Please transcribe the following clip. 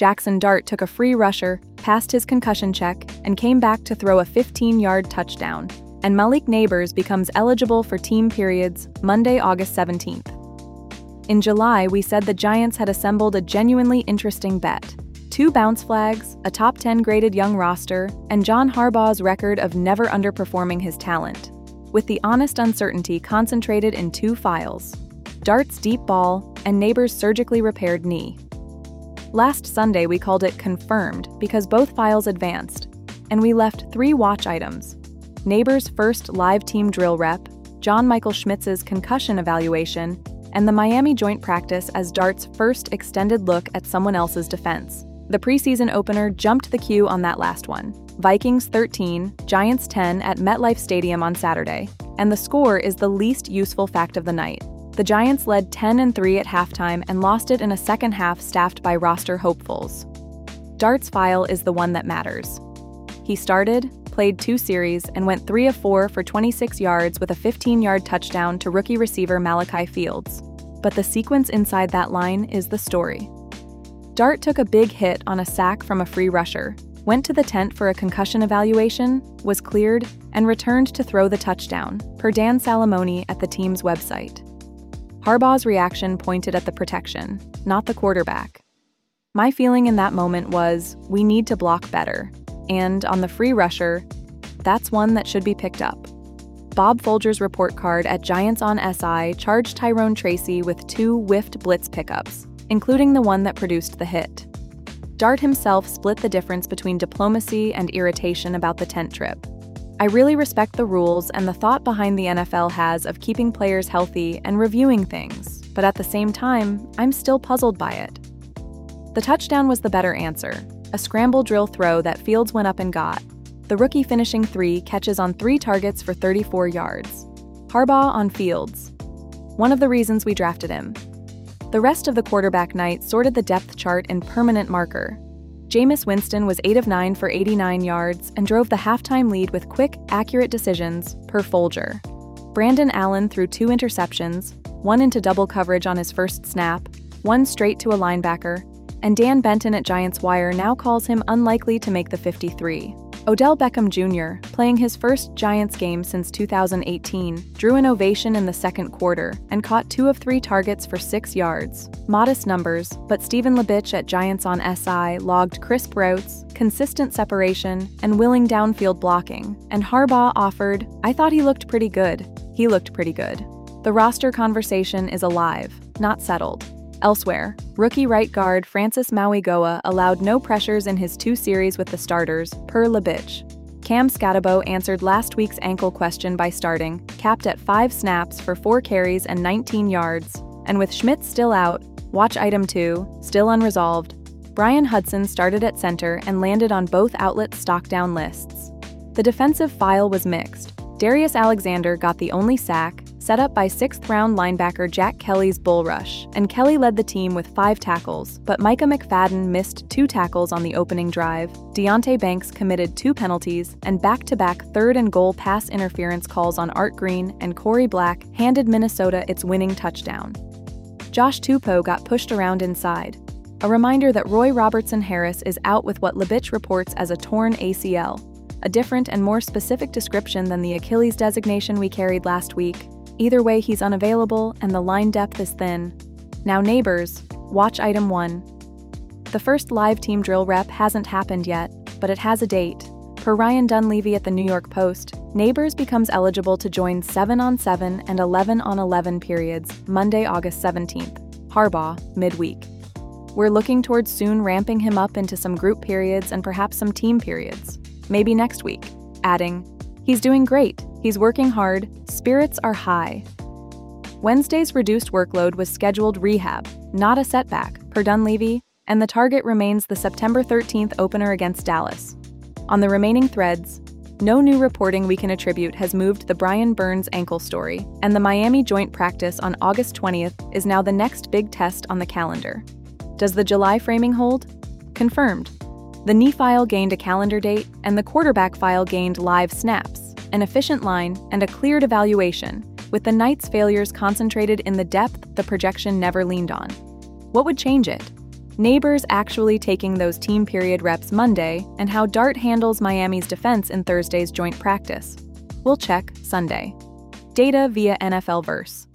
Jackson Dart took a free rusher, passed his concussion check, and came back to throw a 15-yard touchdown. And Malik Nabers becomes eligible for team periods Monday, August 17th. In July, we said the Giants had assembled a genuinely interesting bet. 2 bounce flags, a top 10 graded young roster, and John Harbaugh's record of never underperforming his talent, with the honest uncertainty concentrated in 2 files: Dart's deep ball and Nabers' surgically repaired knee. Last Sunday, we called it confirmed because both files advanced, and we left 3 watch items: Nabers' first live team drill rep, John Michael Schmitz's concussion evaluation, and the Miami joint practice as Dart's first extended look at someone else's defense. The preseason opener jumped the queue on that last one. Vikings 13, Giants 10 at MetLife Stadium on Saturday, and the score is the least useful fact of the night. The Giants led 10-3 at halftime and lost it in a second half staffed by roster hopefuls. Dart's file is the one that matters. He started, played 2 series, and went 3 of 4 for 26 yards with a 15-yard touchdown to rookie receiver Malachi Fields. But the sequence inside that line is the story. Dart took a big hit on a sack from a free rusher, went to the tent for a concussion evaluation, was cleared, and returned to throw the touchdown, per Dan Salamone at the team's website. Harbaugh's reaction pointed at the protection, not the quarterback. My feeling in that moment was, we need to block better. And on the free rusher, that's one that should be picked up. Bob Folger's report card at Giants on SI charged Tyrone Tracy with 2 whiffed blitz pickups, including the one that produced the hit. Dart himself split the difference between diplomacy and irritation about the tent trip. I really respect the rules and the thought behind the NFL has of keeping players healthy and reviewing things, but at the same time, I'm still puzzled by it. The touchdown was the better answer, a scramble drill throw that Fields went up and got, the rookie finishing 3 catches on 3 targets for 34 yards. Harbaugh on Fields. One of the reasons we drafted him. The rest of the quarterback night sorted the depth chart in permanent marker. Jameis Winston was 8 of 9 for 89 yards and drove the halftime lead with quick, accurate decisions, per Folger. Brandon Allen threw 2 interceptions, one into double coverage on his first snap, one straight to a linebacker, and Dan Benton at Giants Wire now calls him unlikely to make the 53. Odell Beckham Jr., playing his first Giants game since 2018, drew an ovation in the second quarter and caught 2 of 3 targets for 6 yards. Modest numbers, but Stephen Labich at Giants on SI logged crisp routes, consistent separation, and willing downfield blocking, and Harbaugh offered, "I thought he looked pretty good." He looked pretty good. The roster conversation is alive, not settled. Elsewhere, rookie right guard Francis Mauigoa allowed no pressures in his 2 series with the starters, per Labich. Cam Scatabo answered last week's ankle question by starting, capped at 5 snaps for 4 carries and 19 yards, and with Schmitz still out, watch item 2, still unresolved, Brian Hudson started at center and landed on both outlets' stock-down lists. The defensive file was mixed. Darius Alexander got the only sack, set up by 6th-round linebacker Jack Kelly's bull rush, and Kelly led the team with 5 tackles, but Micah McFadden missed 2 tackles on the opening drive, Deonte Banks committed 2 penalties, and back-to-back 3rd and goal pass interference calls on Art Green and Corey Black handed Minnesota its winning touchdown. Josh Tupou got pushed around inside, a reminder that Roy Robertson Harris is out with what Labich reports as a torn ACL, a different and more specific description than the Achilles designation we carried last week. Either way, he's unavailable, and the line depth is thin. Now Nabers, watch item 1. The first live team drill rep hasn't happened yet, but it has a date. Per Ryan Dunleavy at the New York Post, Nabers becomes eligible to join 7-on-7 and 11-on-11 periods Monday, August 17th. Harbaugh, midweek. We're looking towards soon ramping him up into some group periods and perhaps some team periods. Maybe next week. Adding, he's doing great. He's working hard, spirits are high. Wednesday's reduced workload was scheduled rehab, not a setback, per Dunleavy, and the target remains the September 13th opener against Dallas. On the remaining threads, no new reporting we can attribute has moved the Brian Burns ankle story, and the Miami joint practice on August 20th is now the next big test on the calendar. Does the July framing hold? Confirmed. The knee file gained a calendar date, and the quarterback file gained live snaps, an efficient line, and a cleared evaluation, with the night's failures concentrated in the depth the projection never leaned on. What would change it? Neighbors actually taking those team period reps Monday, and how Dart handles Miami's defense in Thursday's joint practice. We'll check Sunday. Data via NFL Verse.